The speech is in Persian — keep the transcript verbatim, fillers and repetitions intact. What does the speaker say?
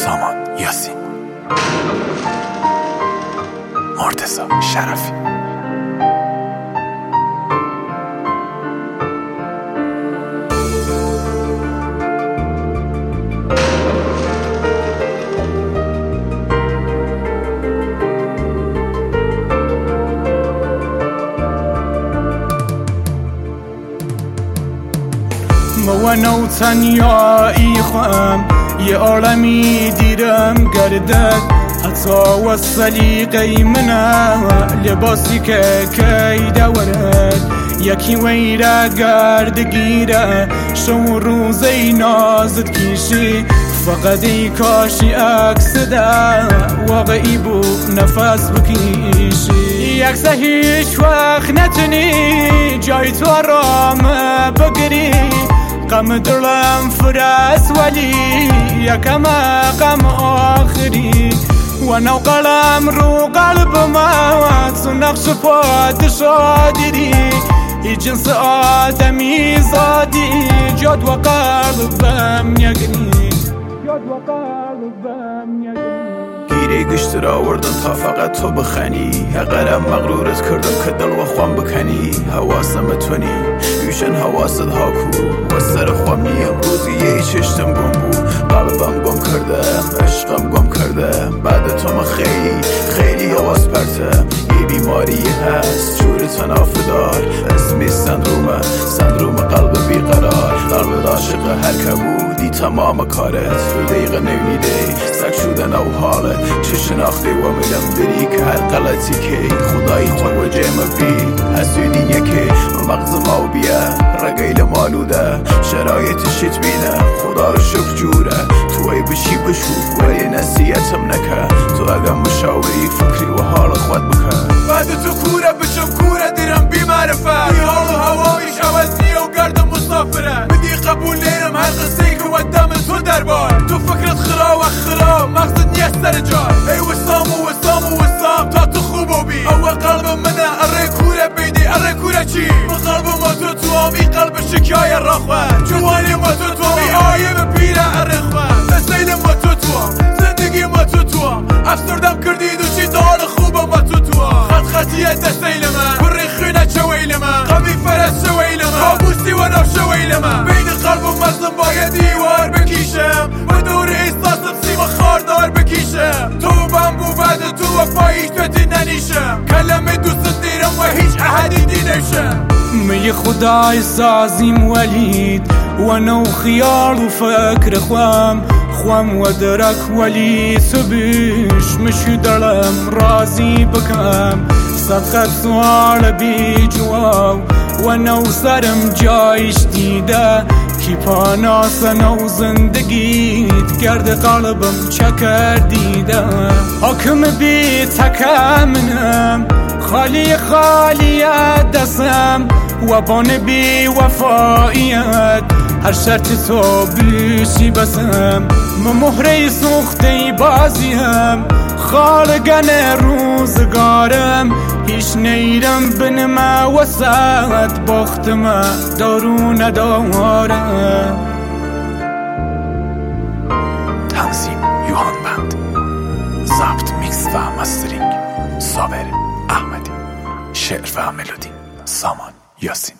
سامان یاسین، مرتضی شرفی. موانو تنیایی خوام یه عالمی دیرم گردد حتی و سلیقه منه لباسی که کی دورد یکی ویره گرد گیره شو روزی نازد کیشی فقط ای کاشی عکس ده واقعی بو نفس بکیشی عکس هیچ وقت نتونی جای تو آرام بگیری غم دلم فرس ولی یکم غم آخری و نو قلم رو قلب ما تو نقش پادشادی ای جنس آدمی زادی جد و قلبم یگنی جد و قلبم یگنی گیری گشت را آوردن تا فقط تو بخنی اقرم مغرورت کردم که دل و خوام بکنی حواسم تونی یوشن حواست هاکو و سر خوامی امروزی یه چشتم گم بود قلبم گم کردم عشقم گم کردم بعد تو ما خیلی خیلی حواس پرتم یه بیماری هست جور تنافه دار اسمی سندرومه سندروم قلب بیقرار قلب عاشق هر که بودی تمام کارت تو دقیقه نمیده سک شدن او حالت چه شناخته و میدم داری که هر غلطی که خدای تو و جمع بی حسودین یکی مغز ما بیا رگیل مالوده شرایط شیت بینه خدا رو شکر جوره تو ای بشی بشو ولی نصیحتم نکه تو اگه مشاوری فکری و حال خود بکن بعد تو کوره بشم کوره دیرم بی معرفه بی حال و هوامیش عوض نیه و گردم مسافره بدی قبول نیرم هر قصه که ودم تو دربار تو فکرت خرا و خرا مغزت نیه سر جای ای وسام و وسام و وسام تا تو خوب و بی اول قلبم منه اره کوره بیدی اره کوره چی قلب ما تو تو آمی قلب شکای را خواه جوانی ما تو تو آمی آیه به پیره اره خواه نسیل ما تو تو آم زندگی ما تو تو آم افسردم کردید و چی دار خوبه ما تو تو آم خط خطیه دستیل من بری خونه چویل من قمی فرس شویل من کابوسی و نو شویل من بین قلب و مغزم باید دیوار بکیشم و دور احساسم سیم خاردار بکیشم تو بمبو بعد تو و پاییش توتی ننیشم کلمه دوست دیرم و هیچ احدی دینشم می خدای سازیم ولید و نو خیال و فکر خوام خوام و درک ولی سبیش مشی دلم رازی بکم صدقت سوال بی جواب و نو سرم جایش دیده کی پاناسن و زندگیت کرد قلبم چکر دیده حکم بی تکمنم خالی خالی دستم و بان بی وفاییت هر شرط تو بیشی بسم من مهره سوخته بازیم خالقن روزگارم هیچ نیرم بنما وسط باختم دارو ندارم. تنظیم یوهان بند، ضبط میکس و مسترینگ صابر احمدی، شعر و ملودی سامان یاسین.